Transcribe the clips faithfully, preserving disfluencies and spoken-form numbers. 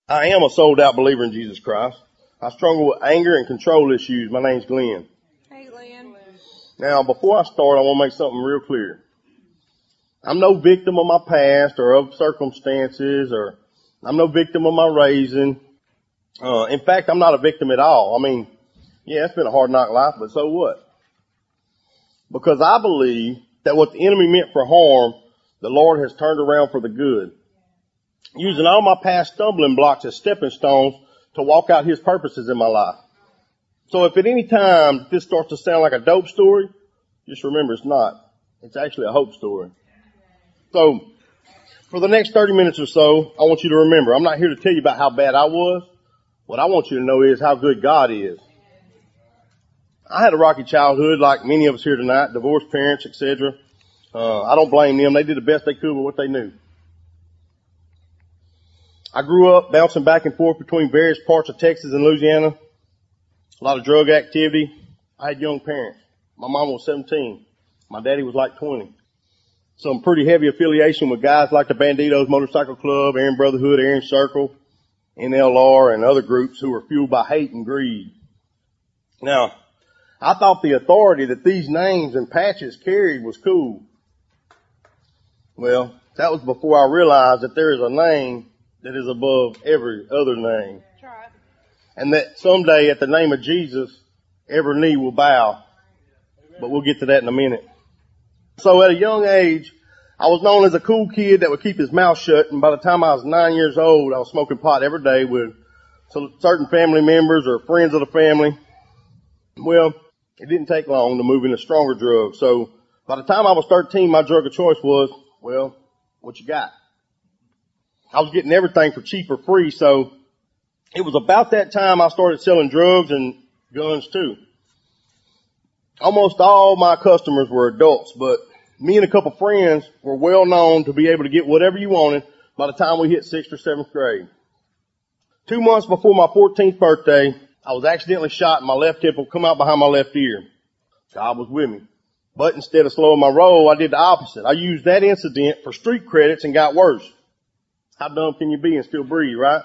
I am a sold out believer in Jesus Christ. I struggle with anger and control issues. My name's Glenn. Hey, Glenn. Now, before I start, I want to make something real clear. I'm no victim of my past or of circumstances, or I'm no victim of my raising. Uh, in fact, I'm not a victim at all. I mean, yeah, it's been a hard knock life, but so what? Because I believe that what the enemy meant for harm, the Lord has turned around for the good, using all my past stumbling blocks as stepping stones to walk out His purposes in my life. So if at any time this starts to sound like a dope story, just remember it's not. It's actually a hope story. So for the next thirty minutes or so, I want you to remember, I'm not here to tell you about how bad I was. What I want you to know is how good God is. I had a rocky childhood like many of us here tonight, divorced parents, et cetera. Uh, I don't blame them. They did the best they could with what they knew. I grew up bouncing back and forth between various parts of Texas and Louisiana. A lot of drug activity. I had young parents. My mom was seventeen. My daddy was like twenty. Some pretty heavy affiliation with guys like the Banditos Motorcycle Club, Aaron Brotherhood, Aaron Circle, N L R, and other groups who were fueled by hate and greed. Now, I thought the authority that these names and patches carried was cool. Well, that was before I realized that there is a name that is above every other name. That's right. And that someday at the name of Jesus, every knee will bow. But we'll get to that in a minute. So at a young age, I was known as a cool kid that would keep his mouth shut. And by the time I was nine years old, I was smoking pot every day with certain family members or friends of the family. Well, it didn't take long to move into stronger drugs. So by the time I was thirteen, my drug of choice was, well, what you got? I was getting everything for cheap or free. So it was about that time I started selling drugs and guns too. Almost all my customers were adults, but me and a couple friends were well known to be able to get whatever you wanted by the time we hit sixth or seventh grade. Two months before my fourteenth birthday, I was accidentally shot and my left hip would come out behind my left ear. God was with me. But instead of slowing my roll, I did the opposite. I used that incident for street credits and got worse. How dumb can you be and still breathe, right?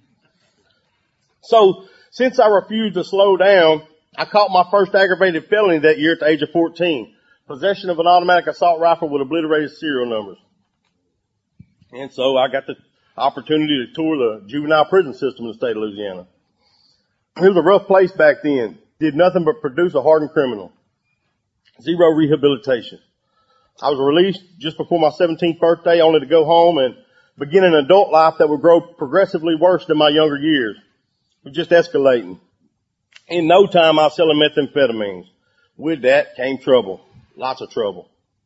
So, since I refused to slow down, I caught my first aggravated felony that year at the age of fourteen. Possession of an automatic assault rifle with obliterated serial numbers. And so I got the opportunity to tour the juvenile prison system in the state of Louisiana. It was a rough place back then. Did nothing but produce a hardened criminal. Zero rehabilitation. I was released just before my seventeenth birthday, only to go home and begin an adult life that would grow progressively worse than my younger years. It was just escalating. In no time, I was selling methamphetamines. With that came trouble. Lots of trouble.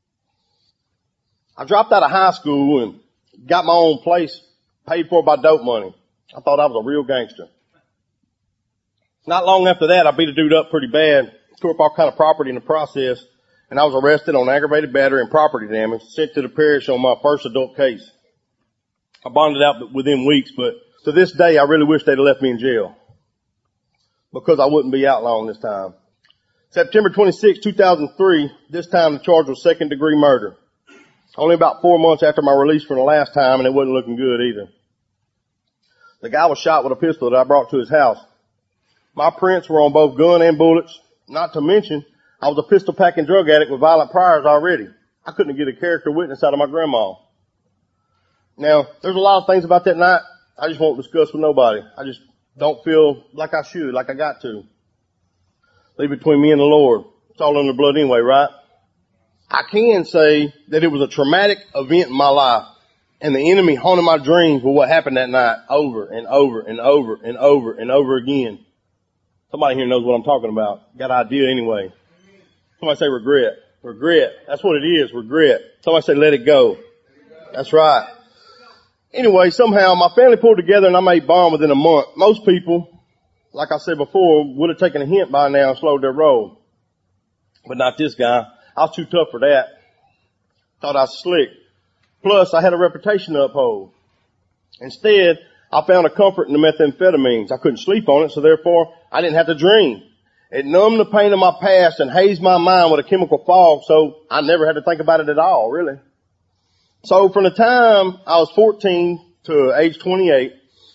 I dropped out of high school and got my own place paid for by dope money. I thought I was a real gangster. Not long after that, I beat a dude up pretty bad, tore up all kind of property in the process, and I was arrested on aggravated battery and property damage, sent to the parish on my first adult case. I bonded out within weeks, but to this day, I really wish they'd have left me in jail because I wouldn't be out long this time. September twenty-sixth, two thousand three, this time the charge was second degree murder. Only about four months after my release from the last time, and it wasn't looking good either. The guy was shot with a pistol that I brought to his house. My prints were on both gun and bullets. Not to mention, I was a pistol packing drug addict with violent priors already. I couldn't get a character witness out of my grandma. Now, there's a lot of things about that night I just won't discuss with nobody. I just don't feel like I should, like I got to. Leave between me and the Lord. It's all in the blood anyway, right? I can say that it was a traumatic event in my life, and the enemy haunted my dreams with what happened that night over and over and over and over and over again. Somebody here knows what I'm talking about. Got an idea anyway. Somebody say regret. Regret. That's what it is, regret. Somebody say let it go. That's right. Anyway, somehow my family pulled together and I made bond within a month. Most people, like I said before, would have taken a hint by now and slowed their roll. But not this guy. I was too tough for that. Thought I was slick. Plus, I had a reputation to uphold. Instead, I found a comfort in the methamphetamines. I couldn't sleep on it, so therefore, I didn't have to dream. It numbed the pain of my past and hazed my mind with a chemical fog, so I never had to think about it at all, really. So from the time I was fourteen to age twenty-eight,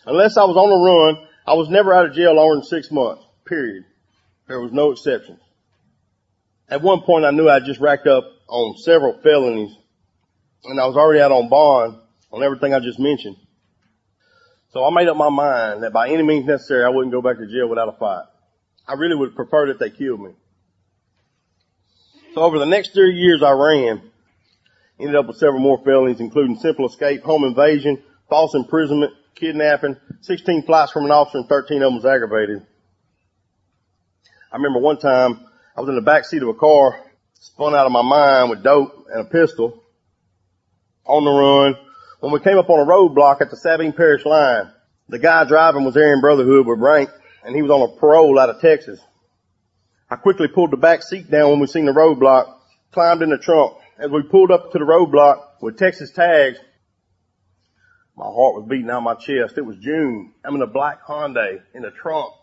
Unless I was on the run, I was never out of jail longer than six months, period. There was no exceptions. At one point I knew I just racked up on several felonies and I was already out on bond on everything I just mentioned. So I made up my mind that by any means necessary I wouldn't go back to jail without a fight. I really would prefer that they killed me. So over the next three years I ran, ended up with several more felonies including simple escape, home invasion, false imprisonment, kidnapping, sixteen flights from an officer and thirteen of them was aggravated. I remember one time I was in the back seat of a car, spun out of my mind with dope and a pistol, on the run. When we came up on a roadblock at the Sabine Parish line, the guy driving was Aryan Brotherhood with rank, and he was on a parole out of Texas. I quickly pulled the back seat down when we seen the roadblock, climbed in the trunk. As we pulled up to the roadblock with Texas tags, my heart was beating out of my chest. It was June. I'm in a black Hyundai in the trunk.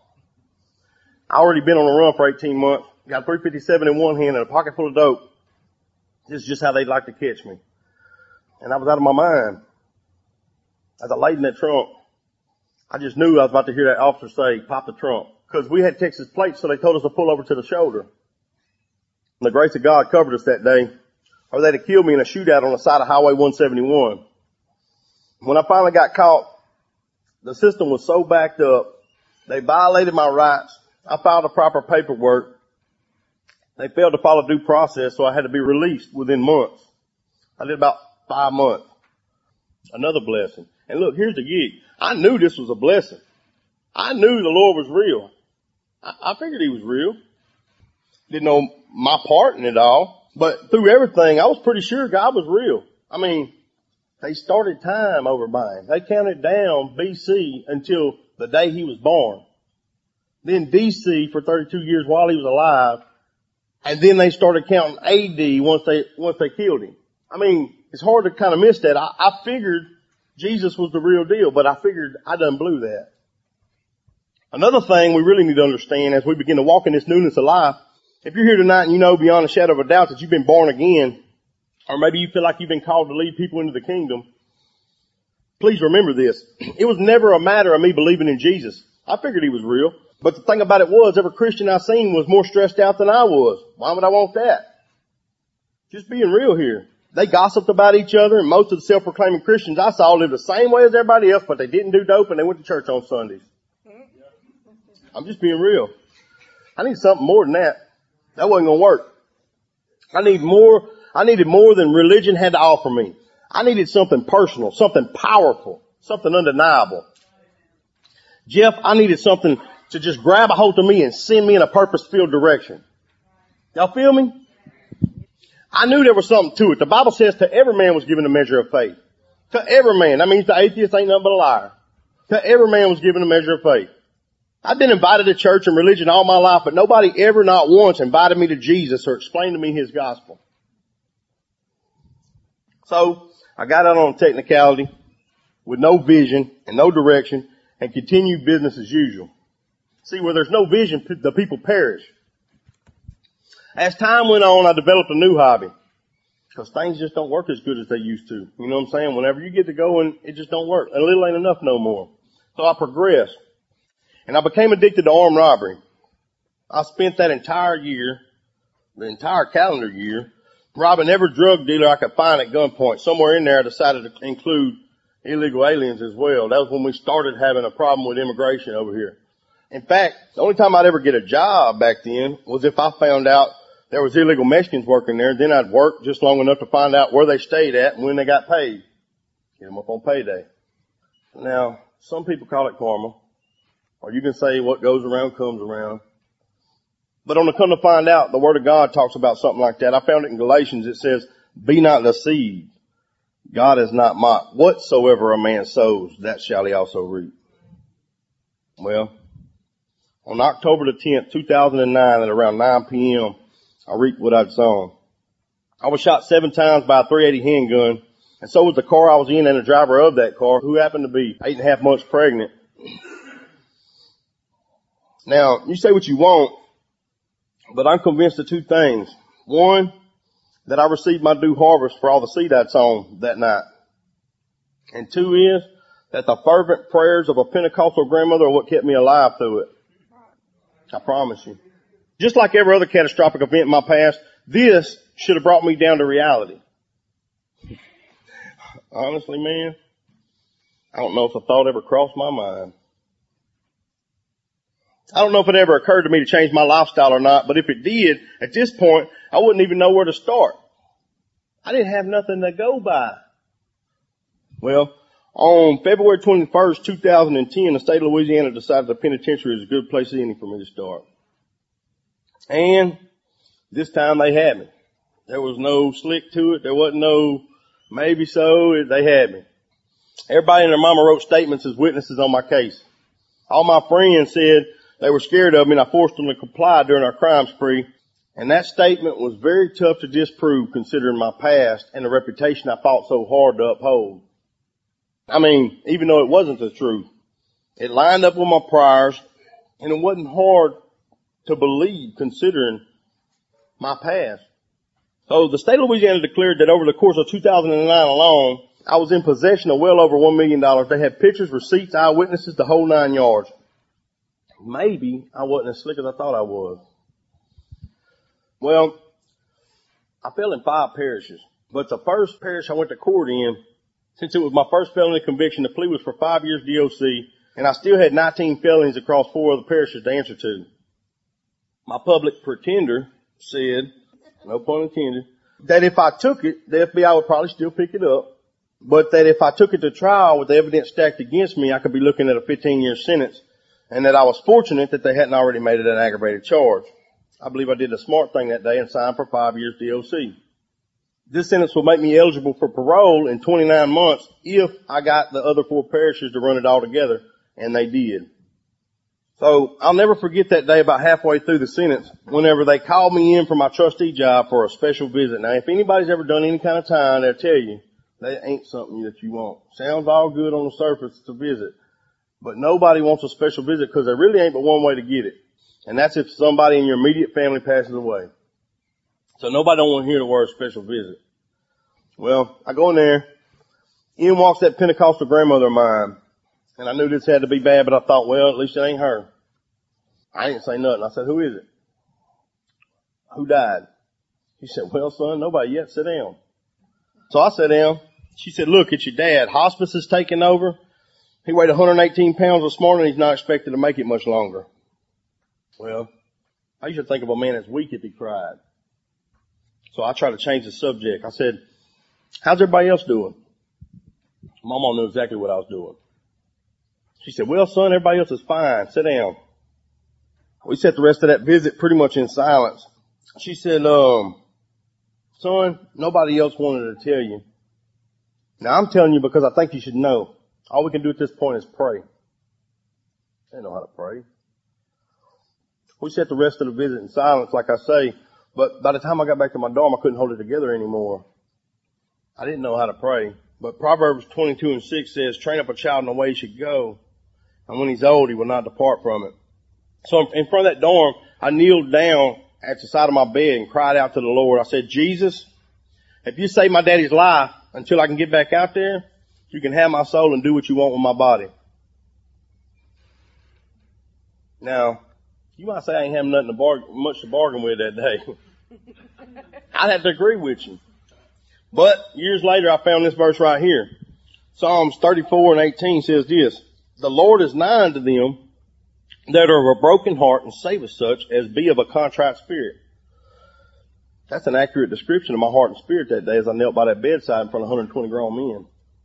I already been on the run for eighteen months. Got a three fifty-seven in one hand and a pocket full of dope. This is just how they'd like to catch me. And I was out of my mind. As I laid in that trunk, I just knew I was about to hear that officer say, pop the trunk. Because we had Texas plates, so they told us to pull over to the shoulder. And the grace of God covered us that day, or they'd have killed me in a shootout on the side of Highway one seventy-one. When I finally got caught, the system was so backed up, they violated my rights. I filed the proper paperwork. They failed to follow due process, so I had to be released within months. I did about five months. Another blessing. And look, here's the gig. I knew this was a blessing. I knew the Lord was real. I, I figured he was real. Didn't know my part in it all. But through everything, I was pretty sure God was real. I mean, they started time over by him. They counted down B C until the day he was born. Then D C for thirty-two years while he was alive. And then they started counting A D once they, once they killed him. I mean, it's hard to kind of miss that. I, I figured Jesus was the real deal, but I figured I done blew that. Another thing we really need to understand as we begin to walk in this newness of life, if you're here tonight and you know beyond a shadow of a doubt that you've been born again, or maybe you feel like you've been called to lead people into the kingdom, please remember this. It was never a matter of me believing in Jesus. I figured he was real. But the thing about it was, every Christian I seen was more stressed out than I was. Why would I want that? Just being real here. They gossiped about each other, and most of the self-proclaiming Christians I saw lived the same way as everybody else, but they didn't do dope and they went to church on Sundays. I'm just being real. I need something more than that. That wasn't going to work. I need more, I needed more than religion had to offer me. I needed something personal, something powerful, something undeniable. Jeff, I needed something to just grab a hold of me and send me in a purpose-filled direction. Y'all feel me? I knew there was something to it. The Bible says to every man was given a measure of faith. To every man. That means the atheist ain't nothing but a liar. To every man was given a measure of faith. I've been invited to church and religion all my life, but nobody ever, not once, invited me to Jesus or explained to me his gospel. So, I got out on a technicality with no vision and no direction and continued business as usual. See, where there's no vision, the people perish. As time went on, I developed a new hobby. Because things just don't work as good as they used to. You know what I'm saying? Whenever you get to going, it just don't work. A little ain't enough no more. So I progressed. And I became addicted to armed robbery. I spent that entire year, the entire calendar year, robbing every drug dealer I could find at gunpoint. Somewhere in there I decided to include illegal aliens as well. That was when we started having a problem with immigration over here. In fact, the only time I'd ever get a job back then was if I found out there was illegal Mexicans working there. Then I'd work just long enough to find out where they stayed at and when they got paid. Get them up on payday. Now, some people call it karma. Or you can say what goes around comes around. But on the come to find out, the Word of God talks about something like that. I found it in Galatians. It says, be not deceived. God is not mocked. Whatsoever a man sows, that shall he also reap. Well, on October the tenth, two thousand nine, at around nine p.m., I reaped what I'd sown. I was shot seven times by a three eighty handgun, and so was the car I was in and the driver of that car, who happened to be eight and a half months pregnant. Now, you say what you want, but I'm convinced of two things. One, that I received my due harvest for all the seed I'd sown that night. And two is that the fervent prayers of a Pentecostal grandmother are what kept me alive through it. I promise you. Just like every other catastrophic event in my past, this should have brought me down to reality. Honestly, man, I don't know if the thought ever crossed my mind. I don't know if it ever occurred to me to change my lifestyle or not, but if it did, at this point, I wouldn't even know where to start. I didn't have nothing to go by. Well, on February twenty-first, two thousand ten, the state of Louisiana decided the penitentiary is a good place any for me to start. And this time they had me. There was no slick to it. There wasn't no maybe so. They had me. Everybody and their mama wrote statements as witnesses on my case. All my friends said they were scared of me and I forced them to comply during our crime spree. And that statement was very tough to disprove considering my past and the reputation I fought so hard to uphold. I mean, even though it wasn't the truth, it lined up with my priors and it wasn't hard to believe considering my past. So the state of Louisiana declared that over the course of two thousand nine alone, I was in possession of well over one million dollars. They had pictures, receipts, eyewitnesses, the whole nine yards. Maybe I wasn't as slick as I thought I was. Well, I fell in five parishes, but the first parish I went to court in, since it was my first felony conviction, the plea was for five years D O C, and I still had nineteen felonies across four other parishes to answer to. My public pretender said, no pun intended, that if I took it, the F B I would probably still pick it up, but that if I took it to trial with the evidence stacked against me, I could be looking at a fifteen year sentence, and that I was fortunate that they hadn't already made it an aggravated charge. I believe I did a smart thing that day and signed for five years D O C. This sentence will make me eligible for parole in twenty-nine months if I got the other four parishes to run it all together, and they did. So I'll never forget that day about halfway through the sentence whenever they called me in for my trustee job for a special visit. Now, if anybody's ever done any kind of time, they'll tell you that ain't something that you want. Sounds all good on the surface to visit, but nobody wants a special visit because there really ain't but one way to get it. And that's if somebody in your immediate family passes away. So nobody don't want to hear the word special visit. Well, I go in there. In walks that Pentecostal grandmother of mine. And I knew this had to be bad, but I thought, well, at least it ain't her. I didn't say nothing. I said, who is it? Who died? He said, well, son, nobody yet. Sit down. So I sat down. She said, look, it's your dad. Hospice is taking over. He weighed one hundred eighteen pounds this morning. He's not expected to make it much longer. Well, I used to think of a man as weak if he cried. So I tried to change the subject. I said, how's everybody else doing? My mom knew exactly what I was doing. She said, well, son, everybody else is fine. Sit down. We sat the rest of that visit pretty much in silence. She said, um, son, nobody else wanted to tell you. Now I'm telling you because I think you should know. All we can do at this point is pray. They know how to pray. We sat the rest of the visit in silence, like I say, but by the time I got back to my dorm, I couldn't hold it together anymore. I didn't know how to pray. But Proverbs twenty-two and six says, train up a child in the way he should go, and when he's old, he will not depart from it. So in front of that dorm, I kneeled down at the side of my bed and cried out to the Lord. I said, Jesus, if you save my daddy's life until I can get back out there, you can have my soul and do what you want with my body. Now, you might say I ain't having nothing to bargain, much to bargain with that day. I'd have to agree with you. But years later, I found this verse right here. Psalms thirty-four and eighteen says this, the Lord is nigh unto them that are of a broken heart and saveth such as be of a contrite spirit. That's an accurate description of my heart and spirit that day as I knelt by that bedside in front of one hundred twenty grown men.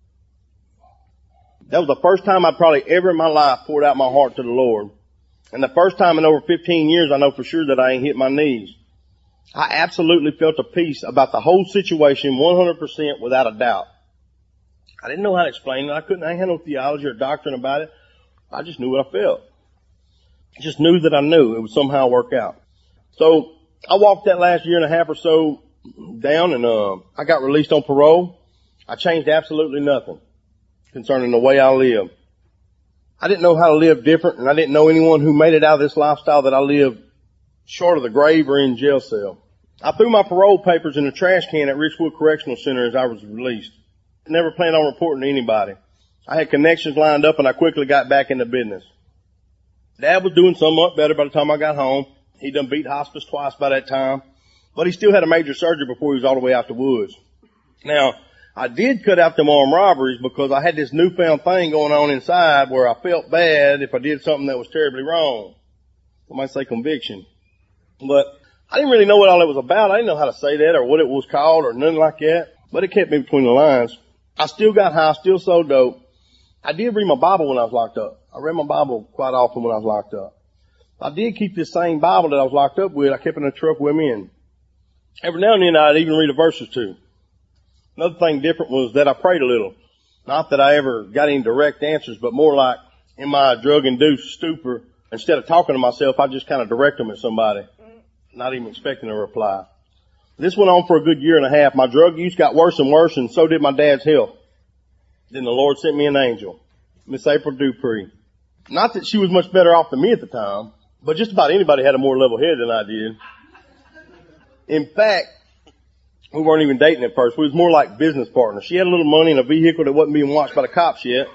That was the first time I'd probably ever in my life poured out my heart to the Lord. And the first time in over fifteen years I know for sure that I ain't hit my knees. I absolutely felt a peace about the whole situation one hundred percent without a doubt. I didn't know how to explain it. I couldn't, I ain't had no theology or doctrine about it. I just knew what I felt. I just knew that I knew it would somehow work out. So I walked that last year and a half or so down and, uh, I got released on parole. I changed absolutely nothing concerning the way I live. I didn't know how to live different, and I didn't know anyone who made it out of this lifestyle that I lived short of the grave or in jail cell. I threw my parole papers in the trash can at Richwood Correctional Center as I was released. I never planned on reporting to anybody. I had connections lined up and I quickly got back into business. Dad was doing somewhat better by the time I got home. He'd done beat hospice twice by that time, but he still had a major surgery before he was all the way out the woods. Now, I did cut out them armed robberies because I had this newfound thing going on inside where I felt bad if I did something that was terribly wrong. I might say conviction. But I didn't really know what all it was about. I didn't know how to say that or what it was called or nothing like that. But it kept me between the lines. I still got high, still sold dope. I did read my Bible when I was locked up. I read my Bible quite often when I was locked up. I did keep this same Bible that I was locked up with. I kept it in the truck with me, and every now and then I'd even read a verse or two. Another thing different was that I prayed a little. Not that I ever got any direct answers, but more like in my drug-induced stupor, instead of talking to myself, I just kind of direct them at somebody, not even expecting a reply. This went on for a good year and a half. My drug use got worse and worse, and so did my dad's health. Then the Lord sent me an angel, Miss April Dupree. Not that she was much better off than me at the time, but just about anybody had a more level head than I did. In fact, we weren't even dating at first. We was more like business partners. She had a little money and a vehicle that wasn't being watched by the cops yet.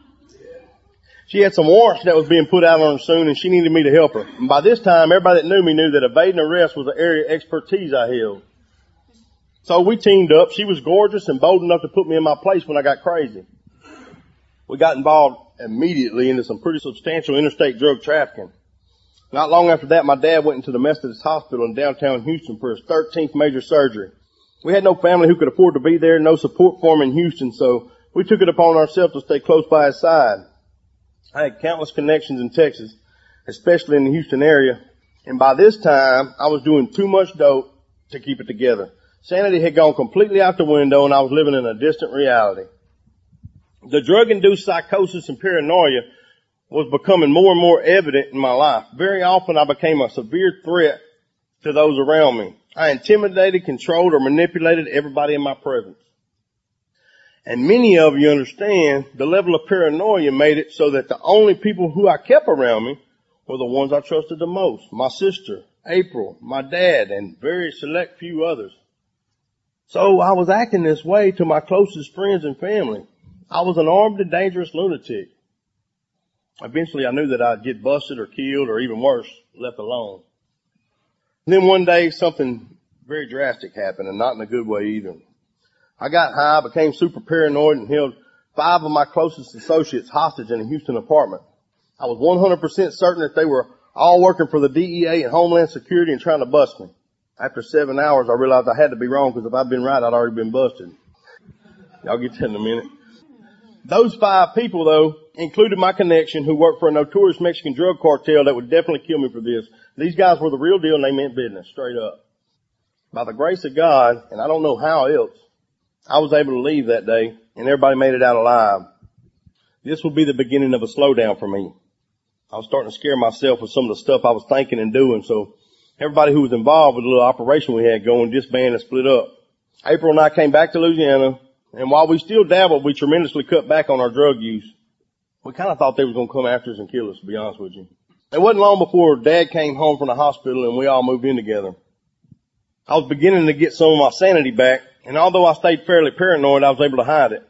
She had some warrants that was being put out on her soon, and she needed me to help her. And by this time, everybody that knew me knew that evading arrest was an area of expertise I held. So we teamed up. She was gorgeous and bold enough to put me in my place when I got crazy. We got involved immediately into some pretty substantial interstate drug trafficking. Not long after that, my dad went into the Methodist Hospital in downtown Houston for his thirteenth major surgery. We had no family who could afford to be there, no support for him in Houston, so we took it upon ourselves to stay close by his side. I had countless connections in Texas, especially in the Houston area, and by this time, I was doing too much dope to keep it together. Sanity had gone completely out the window, and I was living in a distant reality. The drug-induced psychosis and paranoia was becoming more and more evident in my life. Very often, I became a severe threat to those around me. I intimidated, controlled, or manipulated everybody in my presence. And many of you understand the level of paranoia made it so that the only people who I kept around me were the ones I trusted the most. My sister, April, my dad, and very select few others. So I was acting this way to my closest friends and family. I was an armed and dangerous lunatic. Eventually I knew that I'd get busted or killed or even worse, left alone. And then one day something very drastic happened, and not in a good way either. I got high, became super paranoid, and held five of my closest associates hostage in a Houston apartment. I was one hundred percent certain that they were all working for the D E A and Homeland Security and trying to bust me. After seven hours, I realized I had to be wrong, because if I'd been right, I'd already been busted. Y'all get that in a minute. Those five people, though, included my connection, who worked for a notorious Mexican drug cartel that would definitely kill me for this. These guys were the real deal, and they meant business, straight up. By the grace of God, and I don't know how else, I was able to leave that day, and everybody made it out alive. This would be the beginning of a slowdown for me. I was starting to scare myself with some of the stuff I was thinking and doing, so everybody who was involved with the little operation we had going disbanded and split up. April and I came back to Louisiana, and while we still dabbled, we tremendously cut back on our drug use. We kind of thought they was going to come after us and kill us, to be honest with you. It wasn't long before Dad came home from the hospital and we all moved in together. I was beginning to get some of my sanity back, and although I stayed fairly paranoid, I was able to hide it.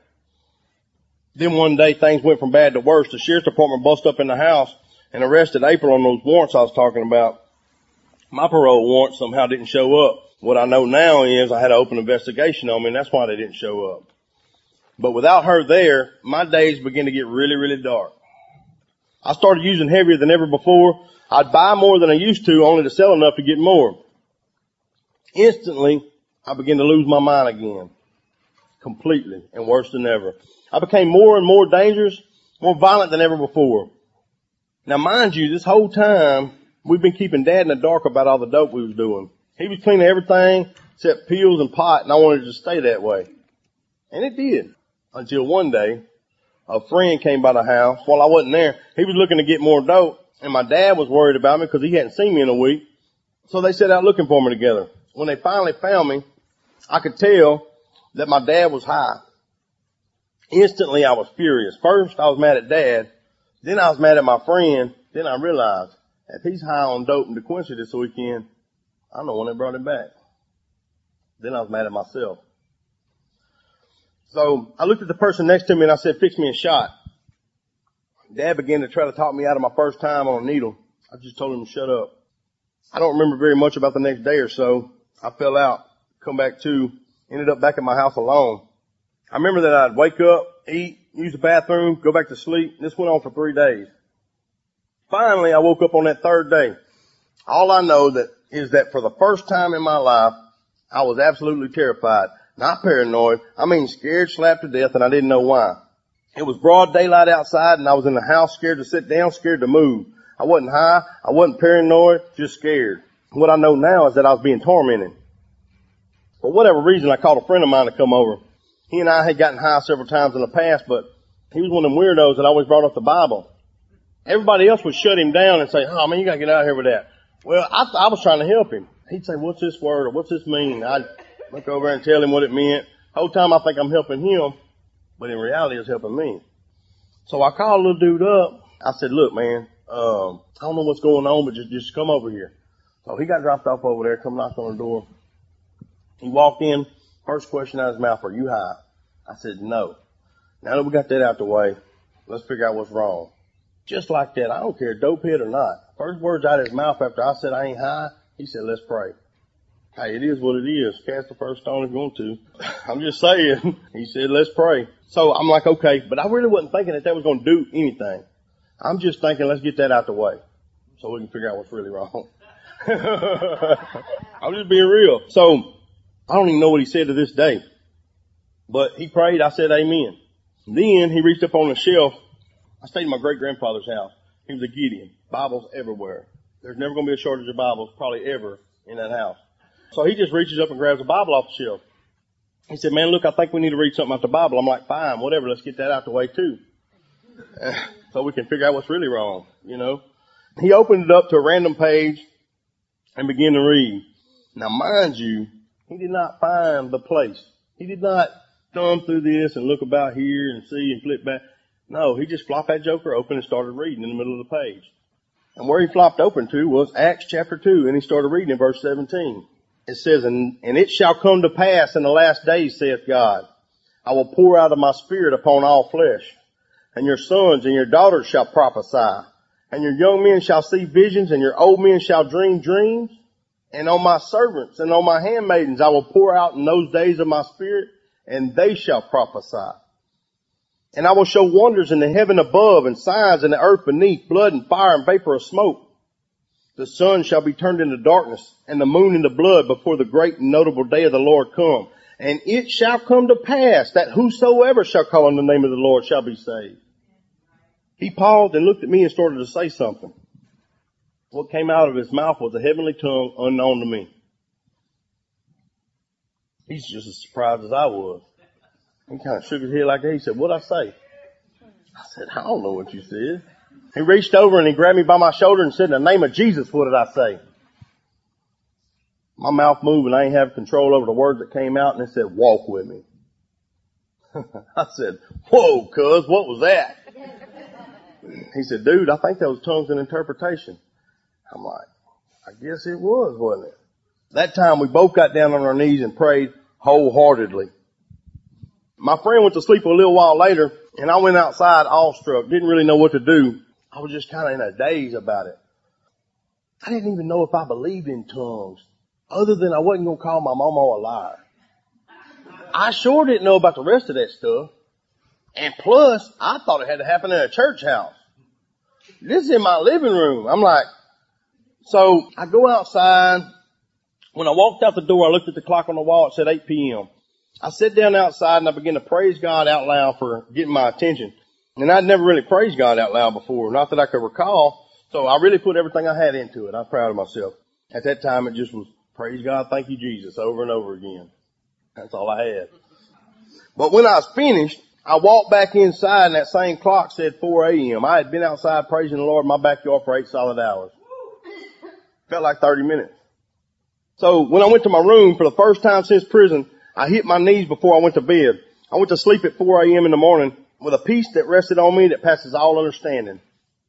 Then one day things went from bad to worse. The sheriff's department busted up in the house and arrested April on those warrants I was talking about. My parole warrant somehow didn't show up. What I know now is I had an open investigation on me, and that's why they didn't show up. But without her there, my days began to get really, really dark. I started using heavier than ever before. I'd buy more than I used to, only to sell enough to get more. Instantly, I began to lose my mind again. Completely, and worse than ever. I became more and more dangerous, more violent than ever before. Now mind you, this whole time, we've been keeping Dad in the dark about all the dope we was doing. He was cleaning everything except pills and pot, and I wanted it to stay that way. And it did. Until one day, a friend came by the house while I wasn't there. He was looking to get more dope, and my dad was worried about me because he hadn't seen me in a week. So they set out looking for me together. When they finally found me, I could tell that my dad was high. Instantly, I was furious. First, I was mad at Dad. Then I was mad at my friend. Then I realized, if he's high on dope and DeQuincy this weekend, I'm the one that brought him back. Then I was mad at myself. So I looked at the person next to me and I said, fix me a shot. Dad began to try to talk me out of my first time on a needle. I just told him to shut up. I don't remember very much about the next day or so. I fell out, come back to, ended up back at my house alone. I remember that I'd wake up, eat, use the bathroom, go back to sleep. This went on for three days. Finally, I woke up on that third day. All I know that is that for the first time in my life, I was absolutely terrified. Not paranoid. I mean scared slapped to death, and I didn't know why. It was broad daylight outside and I was in the house scared to sit down, scared to move. I wasn't high. I wasn't paranoid, just scared. What I know now is that I was being tormented. For whatever reason, I called a friend of mine to come over. He and I had gotten high several times in the past, but he was one of them weirdos that always brought up the Bible. Everybody else would shut him down and say, oh man, you gotta get out of here with that. Well, I, I was trying to help him. He'd say, what's this word or what's this mean? I'd look over and tell him what it meant. The whole time I think I'm helping him, but in reality it's helping me. So I called the little dude up. I said, look man, um, I don't know what's going on, but just, just come over here. So he got dropped off over there, come knocked on the door. He walked in, first question out of his mouth, are you high? I said, no. Now that we got that out the way, let's figure out what's wrong. Just like that, I don't care, dope head or not. First words out of his mouth after I said I ain't high, he said, let's pray. Hey, it is what it is. Cast the first stone if you want to. I'm just saying. He said, let's pray. So I'm like, okay, but I really wasn't thinking that that was going to do anything. I'm just thinking, let's get that out the way so we can figure out what's really wrong. I'm just being real. So I don't even know what he said to this day, but he prayed. I said, amen. Then he reached up on the shelf. I stayed in my great grandfather's house. He was a Gideon. Bibles everywhere. There's never going to be a shortage of Bibles, probably ever, in that house. So he just reaches up and grabs a Bible off the shelf. He said, man, look, I think we need to read something out the Bible. I'm like, fine, whatever. Let's get that out the way too. Uh, so we can figure out what's really wrong, you know. He opened it up to a random page and began to read. Now, mind you, he did not find the place. He did not thumb through this and look about here and see and flip back. No, he just flopped that joker open and started reading in the middle of the page. And where he flopped open to was Acts chapter two, and he started reading in verse seventeen. It says, and, and it shall come to pass in the last days, saith God, I will pour out of my spirit upon all flesh, and your sons and your daughters shall prophesy, and your young men shall see visions, and your old men shall dream dreams, and on my servants and on my handmaidens I will pour out in those days of my spirit, and they shall prophesy. And I will show wonders in the heaven above, and signs in the earth beneath, blood and fire and vapor of smoke. The sun shall be turned into darkness, and the moon into blood before the great and notable day of the Lord come. And it shall come to pass that whosoever shall call on the name of the Lord shall be saved. He paused and looked at me and started to say something. What came out of his mouth was a heavenly tongue unknown to me. He's just as surprised as I was. He kind of shook his head like that. He said, what'd I say? I said, I don't know what you said. He reached over and he grabbed me by my shoulder and said, in the name of Jesus, what did I say? My mouth moved and I ain't have control over the words that came out, and it said, walk with me. I said, whoa, cuz, what was that? He said, dude, I think that was tongues and interpretation. I'm like, I guess it was, wasn't it? That time we both got down on our knees and prayed wholeheartedly. My friend went to sleep a little while later, and I went outside awestruck, didn't really know what to do. I was just kind of in a daze about it. I didn't even know if I believed in tongues, other than I wasn't going to call my mama a liar. I sure didn't know about the rest of that stuff. And plus, I thought it had to happen in a church house. This is in my living room. I'm like, so I go outside. When I walked out the door, I looked at the clock on the wall. It said eight p.m. I sat down outside and I began to praise God out loud for getting my attention. And I'd never really praised God out loud before, not that I could recall. So I really put everything I had into it. I'm proud of myself. At that time, it just was praise God, thank you, Jesus, over and over again. That's all I had. But when I was finished, I walked back inside and that same clock said four a.m. I had been outside praising the Lord in my backyard for eight solid hours. Felt like thirty minutes. So when I went to my room for the first time since prison, I hit my knees before I went to bed. I went to sleep at four a.m. in the morning with a peace that rested on me that passes all understanding.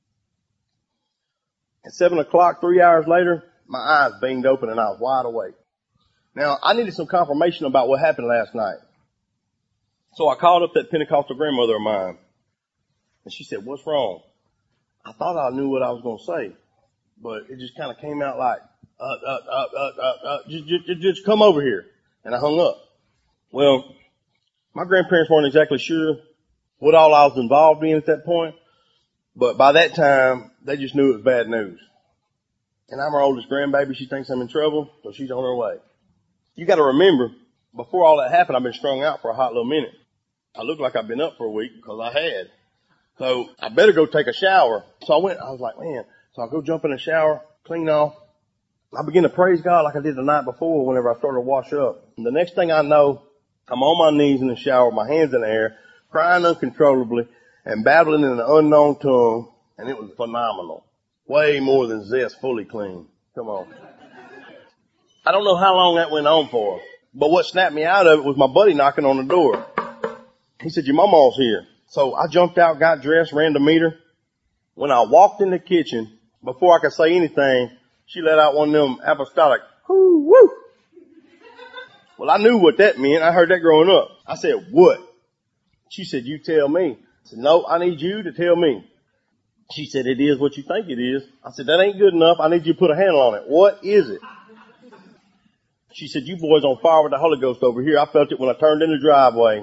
At seven o'clock, three hours later, my eyes banged open and I was wide awake. Now, I needed some confirmation about what happened last night. So I called up that Pentecostal grandmother of mine, and she said, what's wrong? I thought I knew what I was going to say, but it just kind of came out like, uh, uh, uh, uh, uh, uh just, just, just come over here. And I hung up. Well, my grandparents weren't exactly sure what all I was involved in at that point, but by that time, they just knew it was bad news. And I'm her oldest grandbaby. She thinks I'm in trouble, so she's on her way. You got to remember, before all that happened, I've been strung out for a hot little minute. I look like I've been up for a week because I had. So I better go take a shower. So I went, I was like, man, so I go jump in the shower, clean off. I begin to praise God like I did the night before whenever I started to wash up. And the next thing I know, I'm on my knees in the shower, my hands in the air, crying uncontrollably and babbling in an unknown tongue. And it was phenomenal. Way more than zest, fully clean. Come on. I don't know how long that went on for, but what snapped me out of it was my buddy knocking on the door. He said, your mama's here. So I jumped out, got dressed, ran to meet her. When I walked in the kitchen, before I could say anything, she let out one of them apostolic, whoo, woo. Well, I knew what that meant. I heard that growing up. I said, what? She said, you tell me. I said, no, I need you to tell me. She said, it is what you think it is. I said, that ain't good enough. I need you to put a handle on it. What is it? She said, you boys on fire with the Holy Ghost over here. I felt it when I turned in the driveway.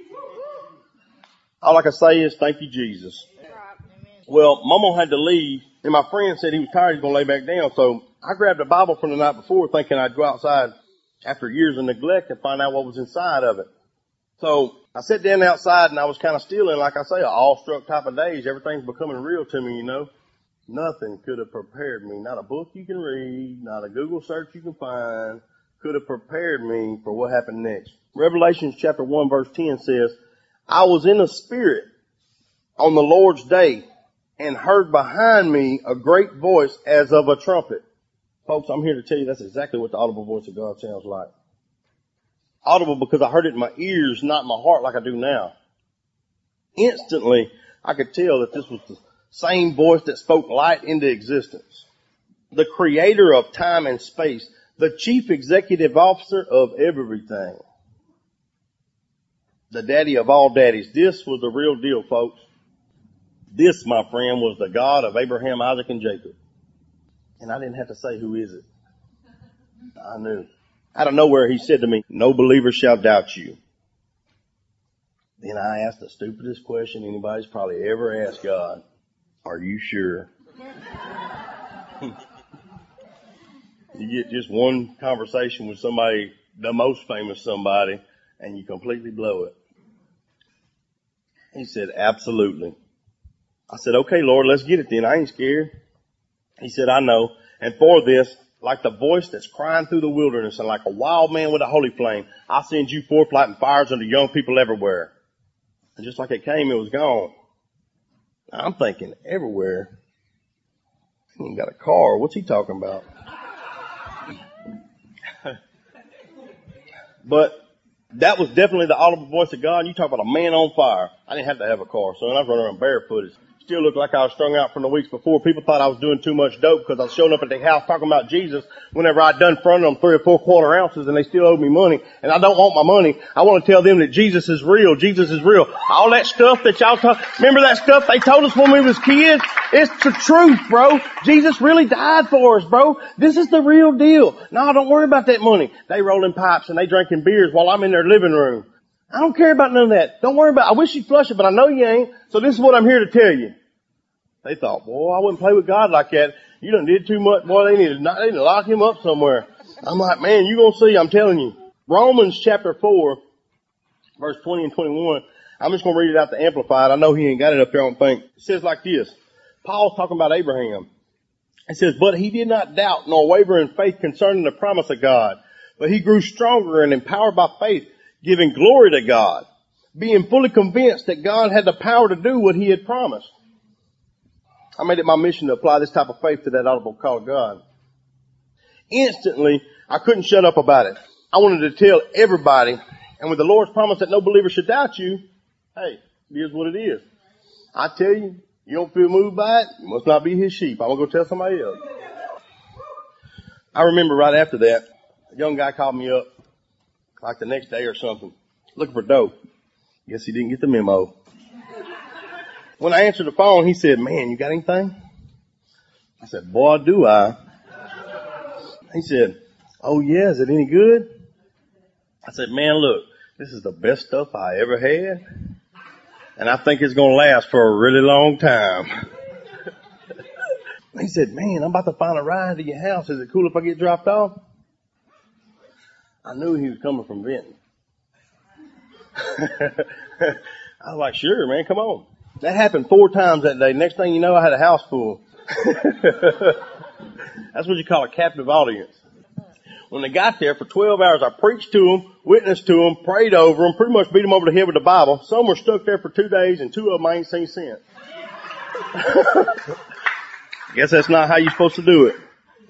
All I can say is, thank you, Jesus. Well, Mama had to leave, and my friend said he was tired, he was going to lay back down. So I grabbed a Bible from the night before thinking I'd go outside after years of neglect and find out what was inside of it. So I sat down outside and I was kind of still in, like I say, an awestruck type of days. Everything's becoming real to me, you know. Nothing could have prepared me. Not a book you can read, not a Google search you can find could have prepared me for what happened next. Revelation chapter one verse ten says, I was in the Spirit on the Lord's day and heard behind me a great voice as of a trumpet. Folks, I'm here to tell you that's exactly what the audible voice of God sounds like. Audible because I heard it in my ears, not in my heart like I do now. Instantly, I could tell that this was the same voice that spoke light into existence. The creator of time and space, the chief executive officer of everything. The daddy of all daddies. This was the real deal, folks. This, my friend, was the God of Abraham, Isaac, and Jacob. And I didn't have to say, who is it? I knew. Out of nowhere, he said to me, no believer shall doubt you. Then I asked the stupidest question anybody's probably ever asked God. Are you sure? You get just one conversation with somebody, the most famous somebody, and you completely blow it. He said, absolutely. I said, okay, Lord, let's get it then. I ain't scared. He said, I know. And for this, like the voice that's crying through the wilderness and like a wild man with a holy flame, I send you forth lighting fires unto young people everywhere. And just like it came, it was gone. I'm thinking, everywhere? He ain't got a car. What's he talking about? But that was definitely the audible voice of God. You talk about a man on fire. I didn't have to have a car, son. I was running around barefooted. Still looked like I was strung out from the weeks before. People thought I was doing too much dope because I was showing up at their house talking about Jesus whenever I'd done fronted them three or four quarter ounces and they still owed me money. And I don't want my money. I want to tell them that Jesus is real. Jesus is real. All that stuff that y'all talk, remember that stuff they told us when we was kids? It's the truth, bro. Jesus really died for us, bro. This is the real deal. No, don't worry about that money. They rolling pipes and they drinking beers while I'm in their living room. I don't care about none of that. Don't worry about it. I wish you'd flush it, but I know you ain't. So this is what I'm here to tell you. They thought, boy, I wouldn't play with God like that. You done did too much. Boy, they need to, not, they need to lock him up somewhere. I'm like, man, you gonna see. I'm telling you. Romans chapter four, verse twenty and twenty-one. I'm just gonna read it out the Amplified. I know he ain't got it up there, I don't think. It says like this. Paul's talking about Abraham. It says, but he did not doubt nor waver in faith concerning the promise of God. But he grew stronger and empowered by faith, giving glory to God, being fully convinced that God had the power to do what he had promised. I made it my mission to apply this type of faith to that audible call of God. Instantly, I couldn't shut up about it. I wanted to tell everybody, and with the Lord's promise that no believer should doubt you, hey, it is what it is. I tell you, you don't feel moved by it, you must not be his sheep. I'm going to go tell somebody else. I remember right after that, a young guy called me up, like the next day or something, looking for dope. Guess he didn't get the memo. When I answered the phone, he said, man, you got anything? I said, boy, do I. He said, oh yeah, is it any good? I said, man, look, this is the best stuff I ever had. And I think it's going to last for a really long time. He said, man, I'm about to find a ride to your house. Is it cool if I get dropped off? I knew he was coming from Benton. I was like, sure, man, come on. That happened four times that day. Next thing you know, I had a house full. That's what you call a captive audience. When they got there for twelve hours, I preached to them, witnessed to them, prayed over them, pretty much beat them over the head with the Bible. Some were stuck there for two days, and two of them I ain't seen since. Guess that's not how you're supposed to do it.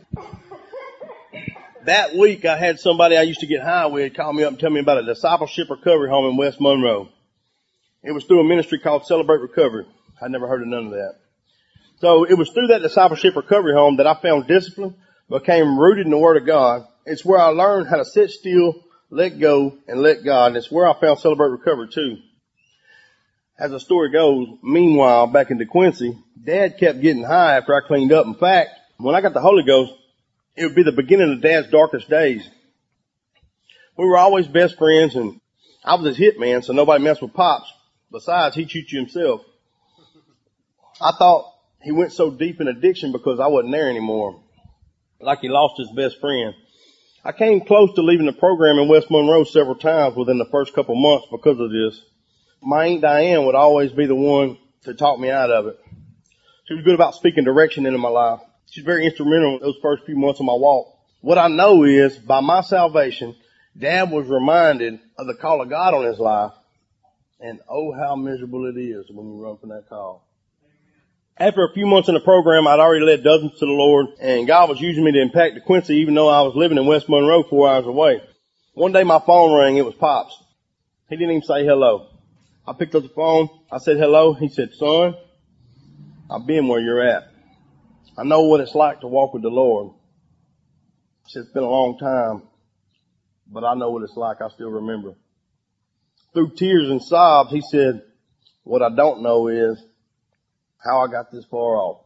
That week, I had somebody I used to get high with call me up and tell me about a discipleship recovery home in West Monroe. It was through a ministry called Celebrate Recovery. I'd never heard of none of that. So it was through that discipleship recovery home that I found discipline, became rooted in the Word of God. It's where I learned how to sit still, let go, and let God. And it's where I found Celebrate Recovery too. As the story goes, meanwhile, back in DeQuincy, Dad kept getting high after I cleaned up. In fact, when I got the Holy Ghost, it would be the beginning of Dad's darkest days. We were always best friends, and I was his hitman, so nobody messed with Pops. Besides, he'd shoot you himself. I thought he went so deep in addiction because I wasn't there anymore. Like he lost his best friend. I came close to leaving the program in West Monroe several times within the first couple months because of this. My Aunt Diane would always be the one to talk me out of it. She was good about speaking direction into my life. She's very instrumental in those first few months of my walk. What I know is, by my salvation, Dad was reminded of the call of God on his life. And oh, how miserable it is when you run from that call. After a few months in the program, I'd already led dozens to the Lord, and God was using me to impact DeQuincy even though I was living in West Monroe four hours away. One day my phone rang, it was Pops. He didn't even say hello. I picked up the phone, I said hello, he said, son, I've been where you're at. I know what it's like to walk with the Lord. I said, it's been a long time, but I know what it's like, I still remember. Through tears and sobs, he said, what I don't know is how I got this far off.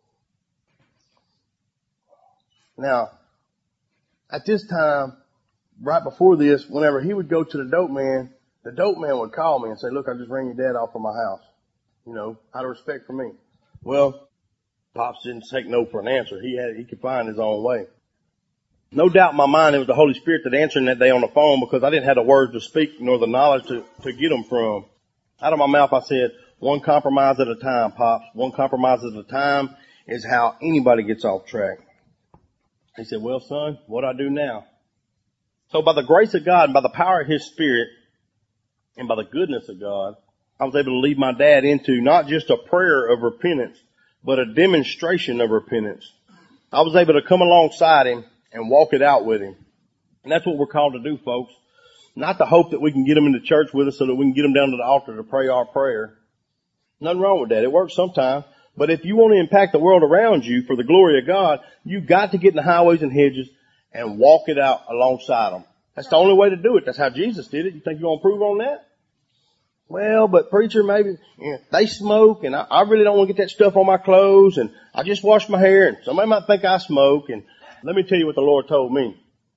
Now, at this time, right before this, whenever he would go to the dope man, the dope man would call me and say, look, I just ran your dad off from my house. You know, out of respect for me. Well, Pops didn't take no for an answer. He had, he could find his own way. No doubt in my mind it was the Holy Spirit that answered that day on the phone because I didn't have the words to speak nor the knowledge to, to get them from. Out of my mouth I said, one compromise at a time, Pops. One compromise at a time is how anybody gets off track. He said, well, son, what do I do now? So by the grace of God and by the power of His Spirit and by the goodness of God, I was able to lead my dad into not just a prayer of repentance, but a demonstration of repentance. I was able to come alongside him and walk it out with him. And that's what we're called to do, folks. Not to hope that we can get them into church with us so that we can get them down to the altar to pray our prayer. Nothing wrong with that. It works sometimes. But if you want to impact the world around you for the glory of God, you've got to get in the highways and hedges and walk it out alongside them. That's the only way to do it. That's how Jesus did it. You think you're going to prove on that? Well, but preacher, maybe you know, they smoke and I, I really don't want to get that stuff on my clothes and I just wash my hair and somebody might think I smoke. And let me tell you what the Lord told me.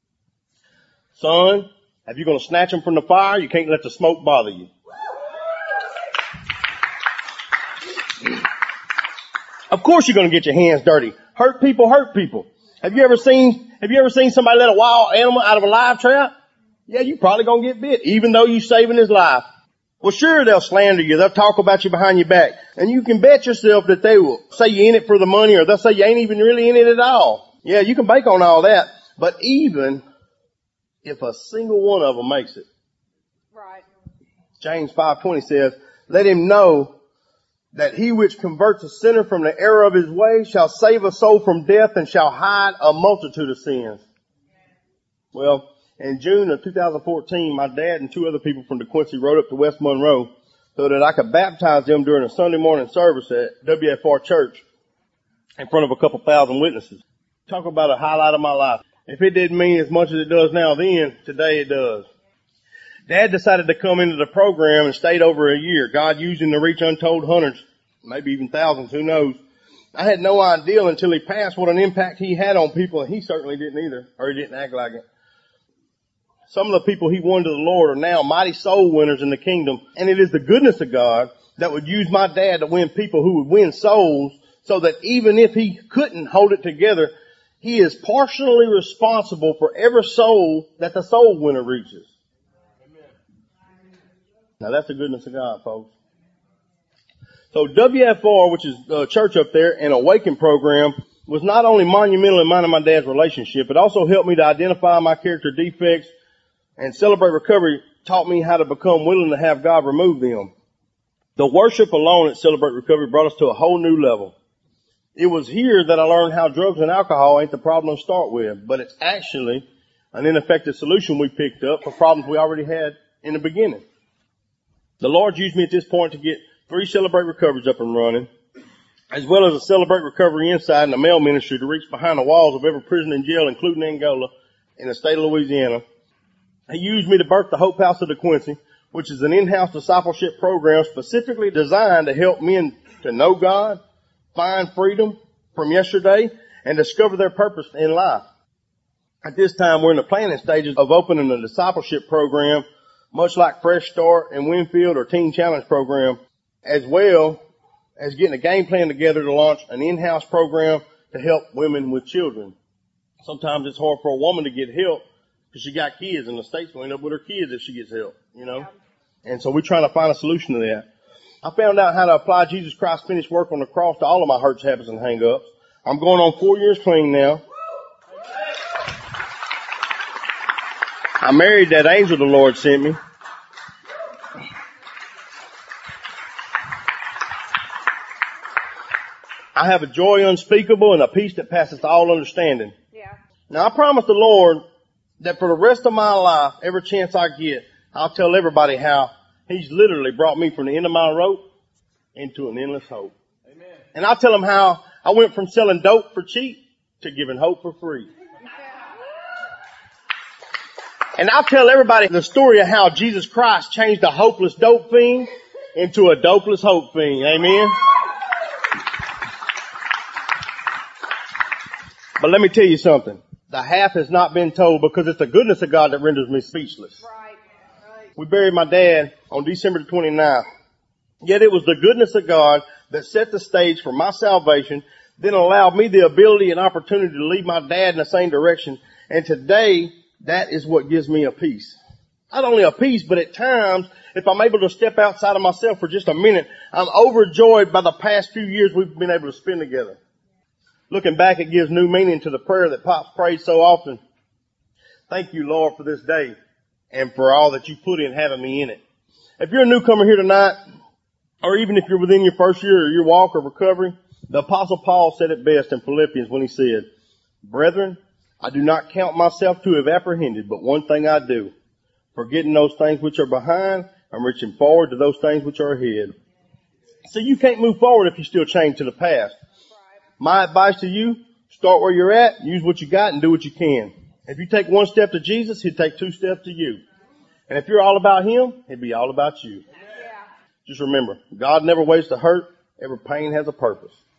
Son, if you're going to snatch them from the fire, you can't let the smoke bother you. Of course you're going to get your hands dirty. Hurt people hurt people. Have you ever seen, have you ever seen somebody let a wild animal out of a live trap? Yeah, you're probably going to get bit, even though you're saving his life. Well, sure, they'll slander you. They'll talk about you behind your back. And you can bet yourself that they will say you're in it for the money or they'll say you ain't even really in it at all. Yeah, you can bank on all that. But even if a single one of them makes it. Right. James five twenty says, let him know that he which converts a sinner from the error of his way shall save a soul from death and shall hide a multitude of sins. Well, in June of two thousand fourteen, my dad and two other people from DeQuincy rode up to West Monroe so that I could baptize them during a Sunday morning service at W F R Church in front of a couple thousand witnesses. Talk about a highlight of my life. If it didn't mean as much as it does now then, today it does. Dad decided to come into the program and stayed over a year. God used him to reach untold hundreds, maybe even thousands, who knows. I had no idea until he passed what an impact he had on people, and he certainly didn't either, or he didn't act like it. Some of the people he won to the Lord are now mighty soul winners in the kingdom, and it is the goodness of God that would use my dad to win people who would win souls, so that even if he couldn't hold it together, he is partially responsible for every soul that the soul winner reaches. Now that's the goodness of God, folks. So W F R, which is a church up there, and Awaken program, was not only monumental in mine and my dad's relationship, it also helped me to identify my character defects, and Celebrate Recovery taught me how to become willing to have God remove them. The worship alone at Celebrate Recovery brought us to a whole new level. It was here that I learned how drugs and alcohol ain't the problem to start with, but it's actually an ineffective solution we picked up for problems we already had in the beginning. The Lord used me at this point to get three Celebrate Recoveries up and running, as well as a Celebrate Recovery inside and a mail ministry to reach behind the walls of every prison and jail, including Angola, in the state of Louisiana. He used me to birth the Hope House of DeQuincy, which is an in-house discipleship program specifically designed to help men to know God, find freedom from yesterday, and discover their purpose in life. At this time, we're in the planning stages of opening a discipleship program, much like Fresh Start and Winfield or Teen Challenge program, as well as getting a game plan together to launch an in-house program to help women with children. Sometimes it's hard for a woman to get help because she got kids, and the state's going to end up with her kids if she gets help, you know. And so we're trying to find a solution to that. I found out how to apply Jesus Christ's finished work on the cross to all of my hurts, habits, and hang-ups. I'm going on four years clean now. I married that angel the Lord sent me. I have a joy unspeakable and a peace that passes all understanding. Yeah. Now I promise the Lord that for the rest of my life, every chance I get, I'll tell everybody how He's literally brought me from the end of my rope into an endless hope. Amen. And I'll tell them how I went from selling dope for cheap to giving hope for free. And I'll tell everybody the story of how Jesus Christ changed a hopeless dope fiend into a dopeless hope fiend. Amen. But let me tell you something. The half has not been told because it's the goodness of God that renders me speechless. Right. Right. We buried my dad on December the twenty-ninth. Yet it was the goodness of God that set the stage for my salvation, then allowed me the ability and opportunity to lead my dad in the same direction. And today, that is what gives me a peace. Not only a peace, but at times, if I'm able to step outside of myself for just a minute, I'm overjoyed by the past few years we've been able to spend together. Looking back, it gives new meaning to the prayer that Pops prayed so often. Thank you, Lord, for this day and for all that you put in having me in it. If you're a newcomer here tonight, or even if you're within your first year or your walk of recovery, the Apostle Paul said it best in Philippians when he said, "Brethren, I do not count myself to have apprehended, but one thing I do, forgetting those things which are behind, I'm reaching forward to those things which are ahead." So you can't move forward if you're still chained to the past. My advice to you, start where you're at, use what you got, and do what you can. If you take one step to Jesus, He'll take two steps to you. And if you're all about Him, He'll be all about you. Yeah. Just remember, God never waits to hurt. Every pain has a purpose.